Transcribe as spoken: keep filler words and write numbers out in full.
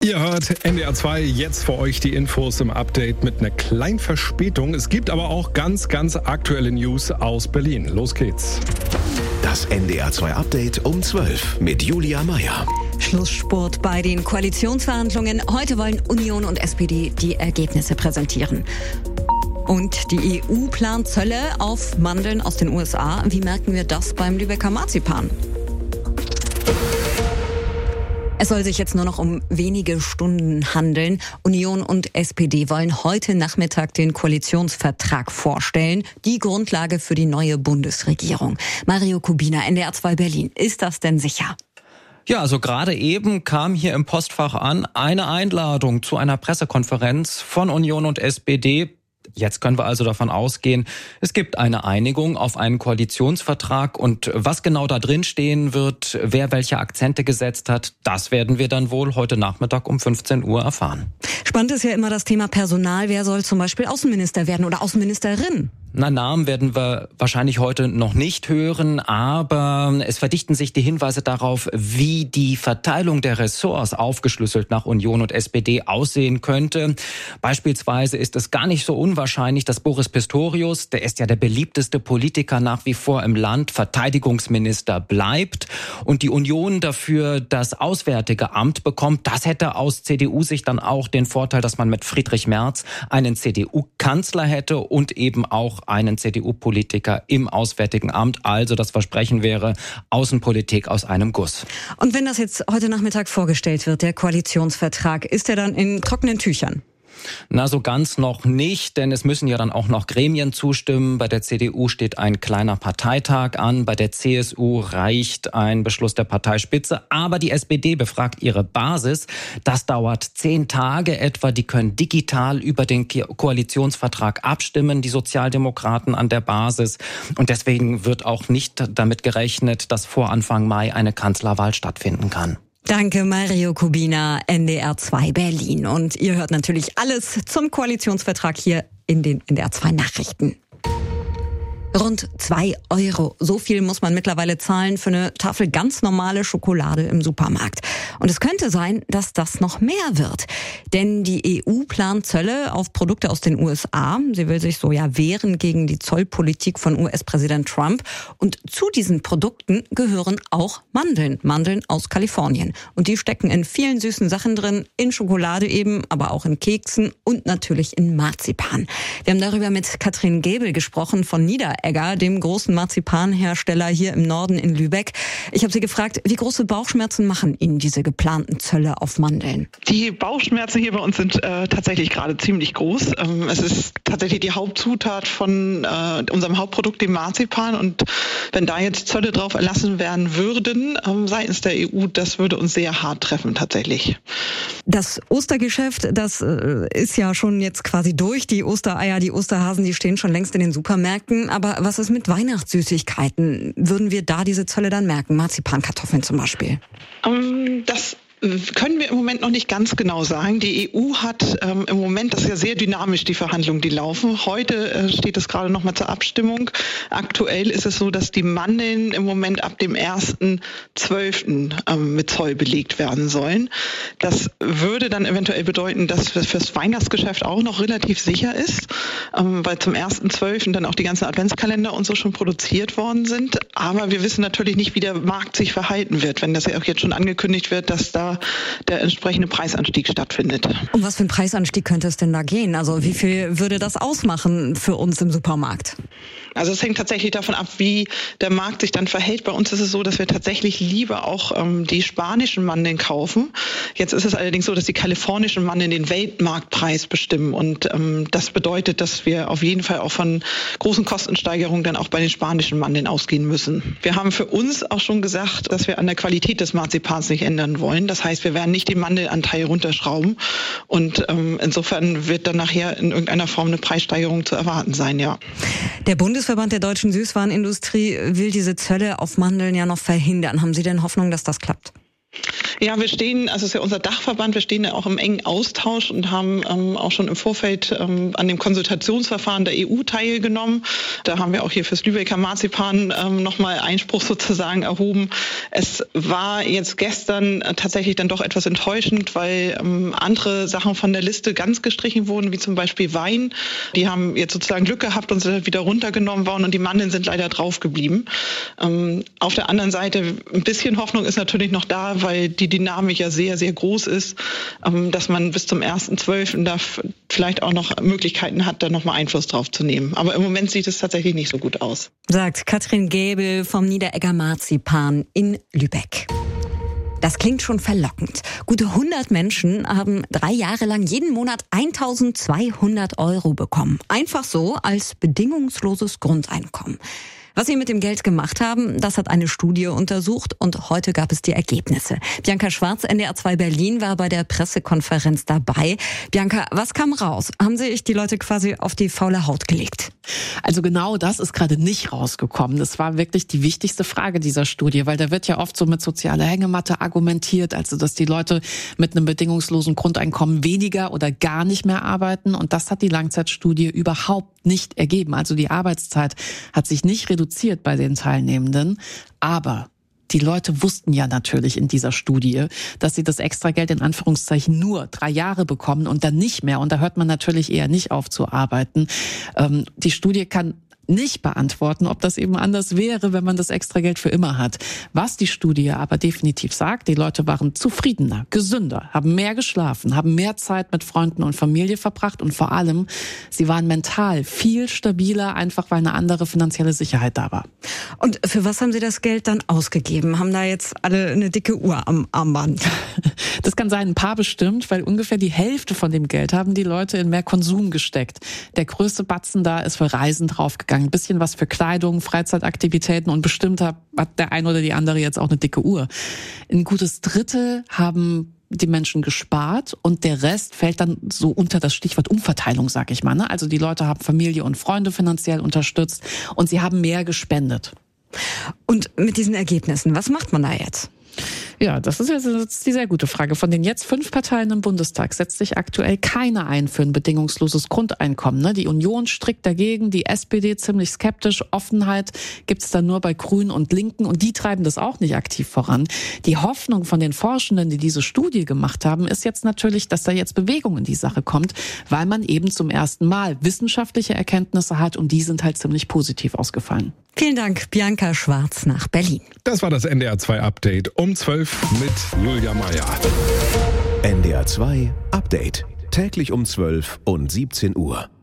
Ihr hört N D R zwei, jetzt für euch die Infos im Update mit einer kleinen Verspätung. Es gibt aber auch ganz, ganz aktuelle News aus Berlin. Los geht's. Das N D R zwei Update um zwölf mit Julia Meyer. Schlussspurt bei den Koalitionsverhandlungen. Heute wollen Union und S P D die Ergebnisse präsentieren. Und die E U plant Zölle auf Mandeln aus den U S A. Wie merken wir das beim Lübecker Marzipan? Es soll sich jetzt nur noch um wenige Stunden handeln. Union und S P D wollen heute Nachmittag den Koalitionsvertrag vorstellen. Die Grundlage für die neue Bundesregierung. Mario Kubina, N D R zwei Berlin. Ist das denn sicher? Ja, also gerade eben kam hier im Postfach an eine Einladung zu einer Pressekonferenz von Union und S P D. Jetzt können wir also davon ausgehen, es gibt eine Einigung auf einen Koalitionsvertrag und was genau da drin stehen wird, wer welche Akzente gesetzt hat, das werden wir dann wohl heute Nachmittag um fünfzehn Uhr erfahren. Spannend ist ja immer das Thema Personal. Wer soll zum Beispiel Außenminister werden oder Außenministerin? Na, Namen werden wir wahrscheinlich heute noch nicht hören, aber es verdichten sich die Hinweise darauf, wie die Verteilung der Ressorts aufgeschlüsselt nach Union und S P D aussehen könnte. Beispielsweise ist es gar nicht so unwahrscheinlich, dass Boris Pistorius, der ist ja der beliebteste Politiker nach wie vor im Land, Verteidigungsminister bleibt und die Union dafür das Auswärtige Amt bekommt. Das hätte aus C D U-Sicht dann auch den Vorteil, dass man mit Friedrich Merz einen C D U-Kanzler hätte und eben auch einen C D U-Politiker im Auswärtigen Amt. Also das Versprechen wäre Außenpolitik aus einem Guss. Und wenn das jetzt heute Nachmittag vorgestellt wird, der Koalitionsvertrag, ist er dann in trockenen Tüchern? Na, so ganz noch nicht, denn es müssen ja dann auch noch Gremien zustimmen. Bei der C D U steht ein kleiner Parteitag an, bei der C S U reicht ein Beschluss der Parteispitze, aber die S P D befragt ihre Basis. Das dauert zehn Tage etwa, die können digital über den Koalitionsvertrag abstimmen, die Sozialdemokraten an der Basis. Und deswegen wird auch nicht damit gerechnet, dass vor Anfang Mai eine Kanzlerwahl stattfinden kann. Danke, Mario Kubina, N D R zwei Berlin. Und ihr hört natürlich alles zum Koalitionsvertrag hier in den N D R zwei Nachrichten. Rund zwei Euro. So viel muss man mittlerweile zahlen für eine Tafel ganz normale Schokolade im Supermarkt. Und es könnte sein, dass das noch mehr wird. Denn die E U plant Zölle auf Produkte aus den U S A. Sie will sich so ja wehren gegen die Zollpolitik von U S-Präsident Trump. Und zu diesen Produkten gehören auch Mandeln. Mandeln aus Kalifornien. Und die stecken in vielen süßen Sachen drin. In Schokolade eben, aber auch in Keksen und natürlich in Marzipan. Wir haben darüber mit Katrin Gebel gesprochen von Nieder Egger, dem großen Marzipanhersteller hier im Norden in Lübeck. Ich habe sie gefragt, wie große Bauchschmerzen machen Ihnen diese geplanten Zölle auf Mandeln? Die Bauchschmerzen hier bei uns sind äh, tatsächlich gerade ziemlich groß. Ähm, es ist tatsächlich die Hauptzutat von äh, unserem Hauptprodukt, dem Marzipan. Und wenn da jetzt Zölle drauf erlassen werden würden ähm, seitens der E U, das würde uns sehr hart treffen tatsächlich. Das Ostergeschäft, das äh, ist ja schon jetzt quasi durch. Die Ostereier, die Osterhasen, die stehen schon längst in den Supermärkten. Aber was ist mit Weihnachtssüßigkeiten? Würden wir da diese Zölle dann merken? Marzipankartoffeln zum Beispiel? Um, das können wir im Moment noch nicht ganz genau sagen. Die E U hat ähm, im Moment, das ist ja sehr dynamisch, die Verhandlungen, die laufen. Heute äh, steht es gerade noch mal zur Abstimmung. Aktuell ist es so, dass die Mandeln im Moment ab dem ersten zwölften Ähm, mit Zoll belegt werden sollen. Das würde dann eventuell bedeuten, dass es fürs Weihnachtsgeschäft auch noch relativ sicher ist, ähm, weil zum ersten zwölften dann auch die ganzen Adventskalender und so schon produziert worden sind. Aber wir wissen natürlich nicht, wie der Markt sich verhalten wird, wenn das ja auch jetzt schon angekündigt wird, dass da der entsprechende Preisanstieg stattfindet. Um was für einen Preisanstieg könnte es denn da gehen? Also wie viel würde das ausmachen für uns im Supermarkt? Also es hängt tatsächlich davon ab, wie der Markt sich dann verhält. Bei uns ist es so, dass wir tatsächlich lieber auch ähm, die spanischen Mandeln kaufen. Jetzt ist es allerdings so, dass die kalifornischen Mandeln den Weltmarktpreis bestimmen. Und ähm, das bedeutet, dass wir auf jeden Fall auch von großen Kostensteigerungen dann auch bei den spanischen Mandeln ausgehen müssen. Wir haben für uns auch schon gesagt, dass wir an der Qualität des Marzipans nicht ändern wollen. Das heißt, wir werden nicht den Mandelanteil runterschrauben. Und ähm, insofern wird dann nachher in irgendeiner Form eine Preissteigerung zu erwarten sein, ja. Der Bundesverband der deutschen Süßwarenindustrie will diese Zölle auf Mandeln ja noch verhindern. Haben Sie denn Hoffnung, dass das klappt? Ja, wir stehen, also es ist ja unser Dachverband, wir stehen ja auch im engen Austausch und haben ähm, auch schon im Vorfeld ähm, an dem Konsultationsverfahren der E U teilgenommen. Da haben wir auch hier fürs Lübecker Marzipan ähm, nochmal Einspruch sozusagen erhoben. Es war jetzt gestern äh, tatsächlich dann doch etwas enttäuschend, weil ähm, andere Sachen von der Liste ganz gestrichen wurden, wie zum Beispiel Wein. Die haben jetzt sozusagen Glück gehabt und sind wieder runtergenommen worden und die Mandeln sind leider drauf geblieben. Ähm, auf der anderen Seite, ein bisschen Hoffnung ist natürlich noch da, weil die Dynamik ja sehr, sehr groß ist, dass man bis zum ersten zwölften da vielleicht auch noch Möglichkeiten hat, da nochmal Einfluss drauf zu nehmen. Aber im Moment sieht es tatsächlich nicht so gut aus. Sagt Katrin Gäbel vom Niederegger Marzipan in Lübeck. Das klingt schon verlockend. Gute hundert Menschen haben drei Jahre lang jeden Monat eintausendzweihundert Euro bekommen. Einfach so als bedingungsloses Grundeinkommen. Was sie mit dem Geld gemacht haben, das hat eine Studie untersucht und heute gab es die Ergebnisse. Bianca Schwarz, N D R zwei Berlin, war bei der Pressekonferenz dabei. Bianca, was kam raus? Haben sich die Leute quasi auf die faule Haut gelegt? Also genau das ist gerade nicht rausgekommen. Das war wirklich die wichtigste Frage dieser Studie, weil da wird ja oft so mit sozialer Hängematte argumentiert, also dass die Leute mit einem bedingungslosen Grundeinkommen weniger oder gar nicht mehr arbeiten. Und das hat die Langzeitstudie überhaupt nicht ergeben. Also die Arbeitszeit hat sich nicht reduziert bei den Teilnehmenden, aber die Leute wussten ja natürlich in dieser Studie, dass sie das Extrageld in Anführungszeichen nur drei Jahre bekommen und dann nicht mehr. Und da hört man natürlich eher nicht auf zu arbeiten. Ähm, die Studie kann nicht beantworten, ob das eben anders wäre, wenn man das Extrageld für immer hat. Was die Studie aber definitiv sagt, die Leute waren zufriedener, gesünder, haben mehr geschlafen, haben mehr Zeit mit Freunden und Familie verbracht und vor allem, sie waren mental viel stabiler, einfach weil eine andere finanzielle Sicherheit da war. Und für was haben Sie das Geld dann ausgegeben? Haben da jetzt alle eine dicke Uhr am Armband? Das kann sein, ein paar bestimmt, weil ungefähr die Hälfte von dem Geld haben die Leute in mehr Konsum gesteckt. Der größte Batzen da ist für Reisen draufgegangen. Ein bisschen was für Kleidung, Freizeitaktivitäten und bestimmt hat der eine oder die andere jetzt auch eine dicke Uhr. Ein gutes Drittel haben die Menschen gespart und der Rest fällt dann so unter das Stichwort Umverteilung, sag ich mal. Also die Leute haben Familie und Freunde finanziell unterstützt und sie haben mehr gespendet. Und mit diesen Ergebnissen, was macht man da jetzt? Ja, das ist jetzt das ist die sehr gute Frage. Von den jetzt fünf Parteien im Bundestag setzt sich aktuell keine ein für ein bedingungsloses Grundeinkommen. Ne? Die Union strikt dagegen, die S P D ziemlich skeptisch. Offenheit gibt's dann nur bei Grünen und Linken und die treiben das auch nicht aktiv voran. Die Hoffnung von den Forschenden, die diese Studie gemacht haben, ist jetzt natürlich, dass da jetzt Bewegung in die Sache kommt, weil man eben zum ersten Mal wissenschaftliche Erkenntnisse hat und die sind halt ziemlich positiv ausgefallen. Vielen Dank, Bianca Schwarz nach Berlin. Das war das N D R zwei Update um zwölf mit Julia Meyer. N D R zwei Update. Täglich um zwölf und siebzehn Uhr.